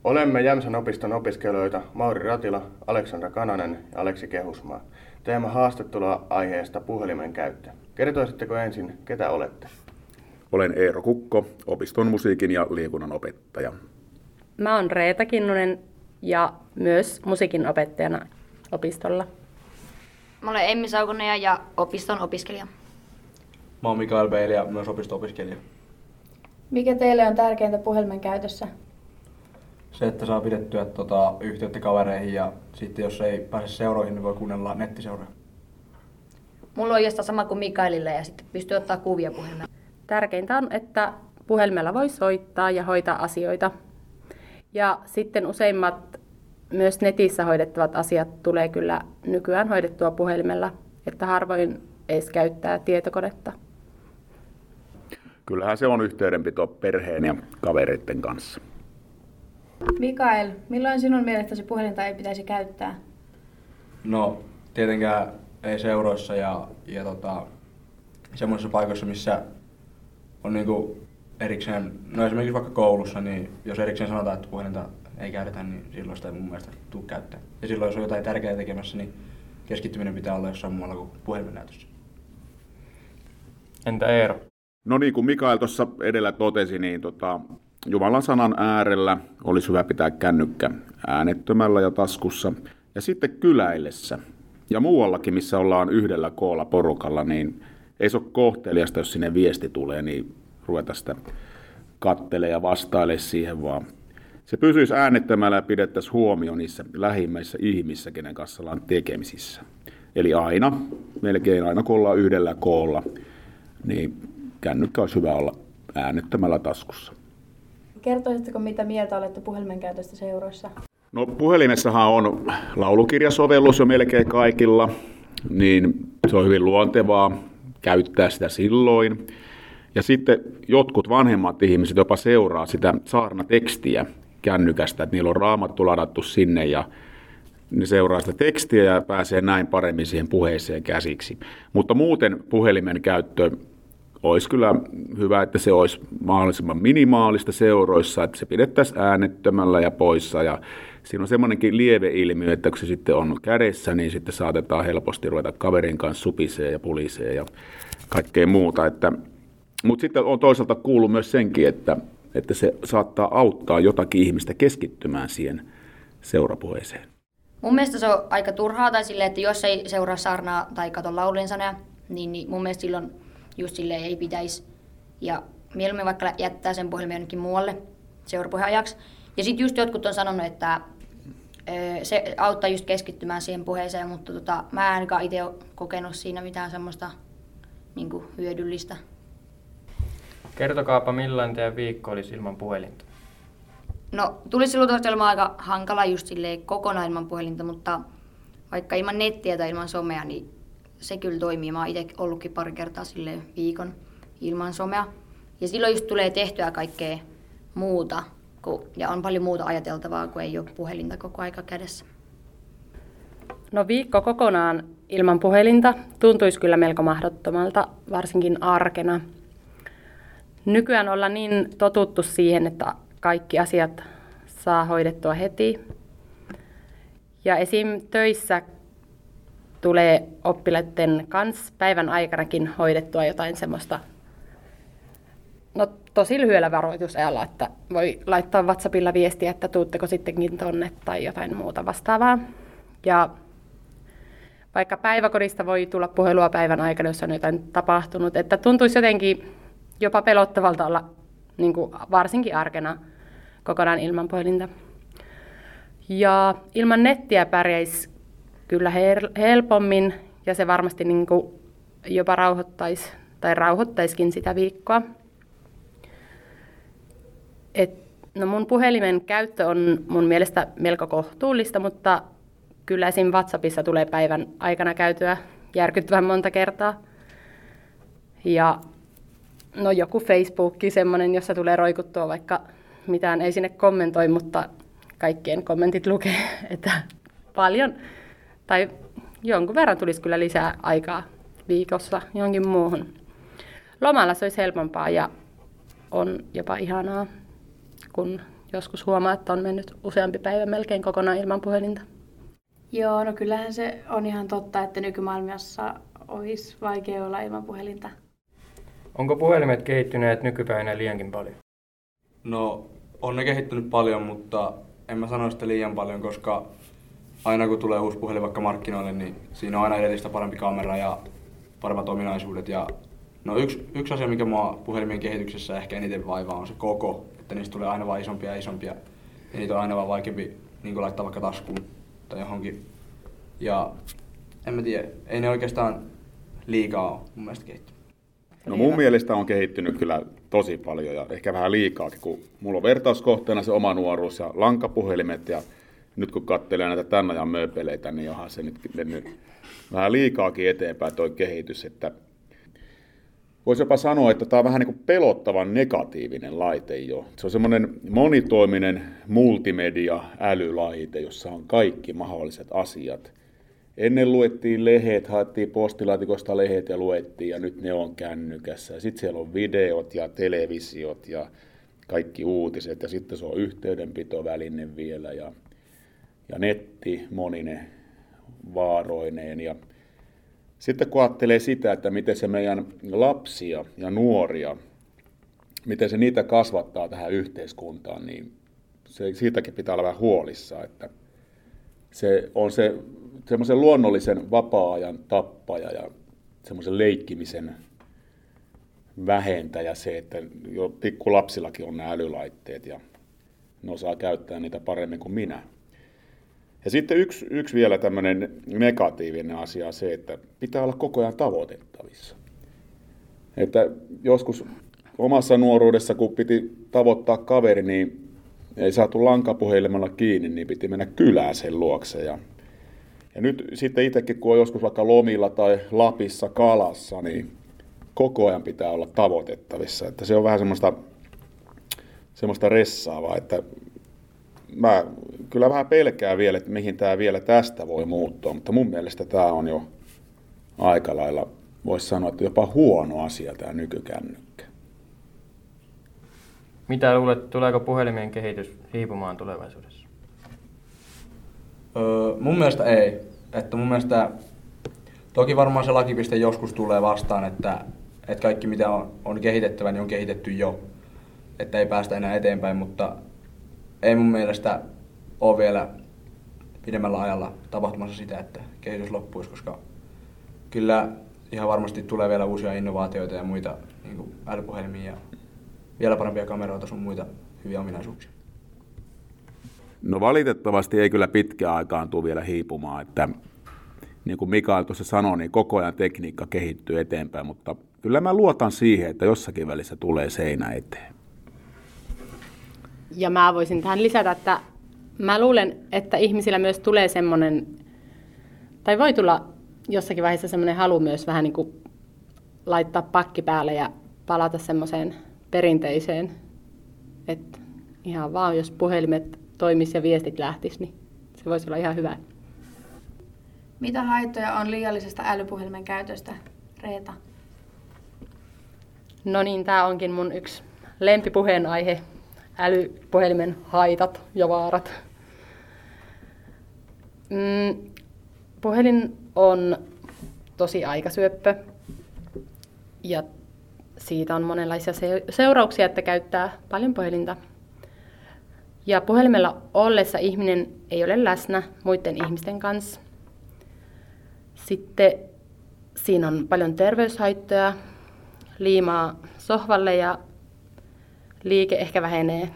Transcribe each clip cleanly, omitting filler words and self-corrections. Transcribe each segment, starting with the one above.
Olemme Jämsän opiston opiskelijoita Mauri Ratila, Aleksandra Kananen ja Aleksi Kehusmaa. Teemme haastattelua aiheesta puhelimen käyttö. Kertoisitteko ensin, ketä olette? Olen Eero Kukko, opiston musiikin ja liikunnan opettaja. Mä oon Reeta Kinnunen ja myös musiikin opettajana opistolla. Mä olen Emmi Saukonen ja opiston opiskelija. Mä oon Mikael Beili ja myös opisto-opiskelija. Mikä teille on tärkeintä puhelimen käytössä? Se, että saa pidettyä yhteyttä kavereihin ja sitten jos ei pääse seuroihin, niin voi kuunnella nettiseuroja. Mulla on oikeastaan sama kuin Mikaelilla ja sitten pystyy ottaa kuvia puhelimella. Tärkeintä on, että puhelimella voi soittaa ja hoitaa asioita. Ja sitten useimmat myös netissä hoidettavat asiat tulee kyllä nykyään hoidettua puhelimella, että harvoin edes käyttää tietokonetta. Kyllähän se on yhteydenpito perheen ja kavereiden kanssa. Mikael, milloin sinun mielestäsi puhelinta ei pitäisi käyttää? No, tietenkään ei seuroissa ja semmoisissa paikoissa, missä on niinku erikseen, no esimerkiksi vaikka koulussa, niin jos erikseen sanotaan, että puhelinta ei käytetä, niin silloin sitä ei mun mielestä tule käyttää. Ja silloin, jos on jotain tärkeää tekemässä, niin keskittyminen pitää olla jossain muualla kuin puhelimen näytössä. Entä Eero? No niin kuin Mikael tuossa edellä totesi, niin Jumalan sanan äärellä olisi hyvä pitää kännykkä äänettömällä ja taskussa. Ja sitten kyläillessä ja muuallakin, missä ollaan yhdellä koolla porukalla, niin ei se ole kohteliasta, jos sinne viesti tulee, niin ruveta sitä kattelemaan ja vastailemaan siihen, vaan se pysyisi äänettömällä ja pidettäisiin huomioon niissä lähimmäisissä ihmisissä, kenen kanssa ollaan tekemisissä. Eli aina, melkein aina kun ollaan yhdellä koolla, niin kännykkä olisi hyvä olla äänettömällä taskussa. Kertoisitteko, mitä mieltä olette puhelimen käytöstä seuroissa? No puhelimessahan on laulukirjasovellus jo melkein kaikilla, niin se on hyvin luontevaa käyttää sitä silloin. Ja sitten jotkut vanhemmat ihmiset jopa seuraa sitä saarnatekstiä kännykästä, että niillä on raamattu ladattu sinne ja ne seuraa sitä tekstiä ja pääsee näin paremmin siihen puheeseen käsiksi. Mutta muuten puhelimen käyttö olisi kyllä hyvä, että se olisi mahdollisimman minimaalista seuroissa, että se pidettäisiin äänettömällä ja poissa. Ja siinä on semmoinenkin lieveilmiö, että kun se sitten on kädessä, niin sitten saatetaan helposti ruveta kaverin kanssa supisee ja pulisee ja kaikkea muuta. Mutta sitten on toisaalta kuullut myös senkin, että se saattaa auttaa jotakin ihmistä keskittymään siihen seurapuheeseen. Mun mielestä se on aika turhaa tai silleen, että jos ei seuraa saarnaa tai katso laulujen sanoja, niin mun mielestä silloin just silleen ei pitäisi. Ja mieluummin vaikka jättää sen puhelimen jonnekin muualle seurapuheajaksi. Ja sitten just jotkut on sanonut, että se auttaa just keskittymään siihen puheeseen, mutta mä en ainakaan itse ole kokenut siinä mitään semmoista niin hyödyllistä. Kertokaapa, millainen teidän viikko olisi ilman puhelinta? No, tulisi luultavasti olemaan aika hankala just silleen kokonaan ilman puhelinta, mutta vaikka ilman nettiä tai ilman somea, niin se kyllä toimii. Mä oon itse ollutkin pari kertaa silleen viikon ilman somea. Ja silloin just tulee tehtyä kaikkea muuta, ja on paljon muuta ajateltavaa, kun ei ole puhelinta koko aika kädessä. No viikko kokonaan ilman puhelinta tuntuisi kyllä melko mahdottomalta, varsinkin arkena. Nykyään ollaan niin totuttu siihen, että kaikki asiat saa hoidettua heti. Ja esim. Töissä tulee oppilaiden kanssa päivän aikanakin hoidettua jotain semmoista, no tosi lyhyellä varoitusajalla, että voi laittaa WhatsAppilla viestiä, että tuutteko sittenkin tonne tai jotain muuta vastaavaa. Ja vaikka päiväkodista voi tulla puhelua päivän aikana, jos on jotain tapahtunut, että tuntuisi jotenkin jopa pelottavalta olla niin kuin varsinkin arkena kokonaan ilman puhelinta. Ja ilman nettiä pärjäisi kyllä helpommin ja se varmasti niin kuin jopa rauhoittaisi tai rauhoittaisikin sitä viikkoa. No mun puhelimen käyttö on mun mielestä melko kohtuullista, mutta kyllä esim. WhatsAppissa tulee päivän aikana käytyä järkyttävän monta kertaa. Ja no joku Facebookki semmoinen, jossa tulee roikuttua vaikka mitään ei sinne kommentoi, mutta kaikkien kommentit lukee, että paljon tai jonkun verran tulisi kyllä lisää aikaa viikossa johonkin muuhun. Lomalla se olisi helpompaa ja on jopa ihanaa, kun joskus huomaa, että on mennyt useampi päivä melkein kokonaan ilman puhelinta. Joo, no kyllähän se on ihan totta, että nykymaailmassa olisi vaikea olla ilman puhelinta. Onko puhelimet kehittyneet nykypäivänä liiankin paljon? No, on ne kehittynyt paljon, mutta en mä sano sitä liian paljon, koska aina kun tulee uusi puhelin vaikka markkinoille, niin siinä on aina edellistä parempi kamera ja paremmat ominaisuudet. Ja no yksi asia, mikä mua puhelimien kehityksessä ehkä eniten vaivaa, on se koko, että niistä tulee aina vaan isompia ja isompia. Ja niitä on aina vaan vaikeampi niin laittaa vaikka taskuun tai johonkin. Ja en mä tiedä, ei ne oikeastaan liikaa ole mun mielestä kehittynyt. No mun mielestä on kehittynyt kyllä tosi paljon ja ehkä vähän liikaakin, kun mulla on vertauskohteena se oma nuoruus ja lankapuhelimet ja nyt kun katselee näitä tämän ajan mööpeleitä, niin onhan se nyt mennyt vähän liikaakin eteenpäin toi kehitys, että voisi jopa sanoa, että tämä on vähän niin kuin pelottavan negatiivinen laite jo. Se on semmoinen monitoiminen multimedia-älylaite, jossa on kaikki mahdolliset asiat. Ennen luettiin lehdet, haettiin postilaatikosta lehdet ja luettiin, ja nyt ne on kännykässä. Ja sitten siellä on videot ja televisiot ja kaikki uutiset, ja sitten se on yhteydenpitoväline vielä, ja netti monine vaaroineen. Ja sitten kun ajattelee sitä, että miten se meidän lapsia ja nuoria, miten se niitä kasvattaa tähän yhteiskuntaan, niin siitäkin pitää olla vähän huolissaan, että se on se semmoisen luonnollisen vapaa-ajan tappaja ja semmoisen leikkimisen vähentäjä se, että jo pikkulapsillakin on nämä älylaitteet ja ne osaa käyttää niitä paremmin kuin minä. Ja sitten yksi vielä tämmöinen negatiivinen asia on se, että pitää olla koko ajan tavoitettavissa. Että joskus omassa nuoruudessa, kun piti tavoittaa kaveri, niin ei saatu lankapuhelimella kiinni, niin piti mennä kylään sen luokse. Ja nyt sitten itsekin, kun on joskus vaikka lomilla tai Lapissa kalassa, niin koko ajan pitää olla tavoitettavissa. Että se on vähän semmoista ressaavaa, että mä kyllä vähän pelkään vielä, että mihin tämä vielä tästä voi muuttua, mutta mun mielestä tämä on jo aika lailla, voisi sanoa, että jopa huono asia tämä nykykännykkä. Mitä luulet, tuleeko puhelimien kehitys hiipumaan tulevaisuudessa? Mun mielestä ei. Että mun mielestä toki varmaan se lakipiste joskus tulee vastaan, että kaikki mitä on kehitettävä, niin on kehitetty jo. Että ei päästä enää eteenpäin, mutta ei mun mielestä ole vielä pidemmällä ajalla tapahtumassa sitä, että kehitys loppuisi, koska kyllä ihan varmasti tulee vielä uusia innovaatioita ja muita niin kuin älypuhelimia ja vielä parempia kameroita sun muita hyviä ominaisuuksia. No valitettavasti ei kyllä pitkään aikaan tule vielä hiipumaan, että niin kuin Mikael tuossa sanoi, niin koko ajan tekniikka kehittyy eteenpäin, mutta kyllä mä luotan siihen, että jossakin välissä tulee seinä eteen. Ja mä voisin tähän lisätä, että mä luulen, että ihmisillä myös tulee semmoinen, tai voi tulla jossakin vaiheessa semmoinen halu myös vähän niin kuin laittaa pakki päälle ja palata semmoiseen perinteiseen, että ihan vaan jos puhelimet toimis ja viestit lähtis, niin se voisi olla ihan hyvä. Mitä haittoja on liiallisesta älypuhelimen käytöstä, Reeta? No niin, tämä onkin mun yksi lempipuheenaihe, älypuhelimen haitat ja vaarat. Puhelin on tosi aikasyöppö ja siitä on monenlaisia seurauksia, että käyttää paljon puhelinta. Ja puhelimella ollessa ihminen ei ole läsnä muiden ihmisten kanssa. Sitten siinä on paljon terveyshaittoja, liimaa sohvalle ja liike ehkä vähenee.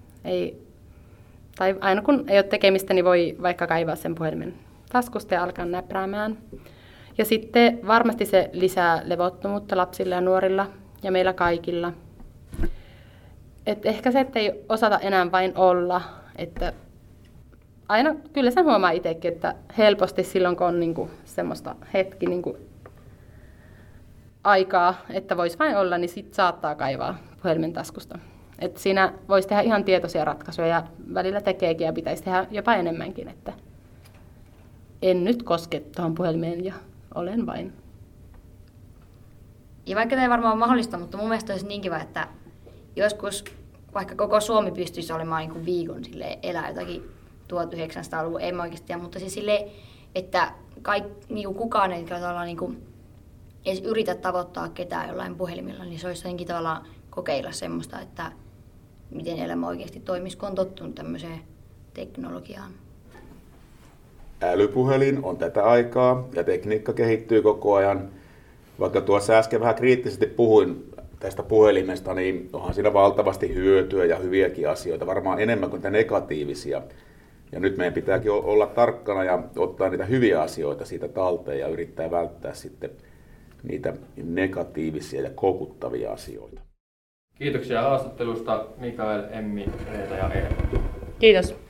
Tai aina kun ei ole tekemistä, niin voi vaikka kaivaa sen puhelimen taskusta ja alkaa näpräämään. Ja sitten varmasti se lisää levottomuutta lapsilla ja nuorilla ja meillä kaikilla. Et ehkä se, että ei osata enää vain olla. Että aina, kyllä sen huomaa itsekin, että helposti silloin kun on niinku semmoista hetki niinku aikaa, että voisi vain olla, niin sit saattaa kaivaa puhelimen taskusta. Et siinä voisi tehdä ihan tietoisia ratkaisuja ja välillä tekeekin ja pitäisi tehdä jopa enemmänkin. Että en nyt koske tuohon puhelimeen ja olen vain. Ja vaikka tämä ei varmaan ole mahdollista, mutta mun mielestä olisi niin kiva, että joskus vaikka koko Suomi pystyisi olemaan niin kuin viikon elää jotakin 1900-luvun, en mä oikeasti tiedä, mutta siis silleen, että niin kukaan ei niin kuin edes yritä tavoittaa ketään jollain puhelimella, niin se olisi jotenkin tavallaan kokeilla semmoista, että miten elämä oikeasti toimisi, kun on tottunut tämmöiseen teknologiaan. Älypuhelin on tätä aikaa ja tekniikka kehittyy koko ajan. Vaikka tuossa äsken vähän kriittisesti puhuin tästä puhelimesta, niin onhan siinä valtavasti hyötyä ja hyviäkin asioita, varmaan enemmän kuin negatiivisia. Ja nyt meidän pitääkin olla tarkkana ja ottaa niitä hyviä asioita siitä talteen ja yrittää välttää sitten niitä negatiivisia ja koukuttavia asioita. Kiitoksia haastattelusta Mikael, Emmi, Reeta ja Eero. Kiitos.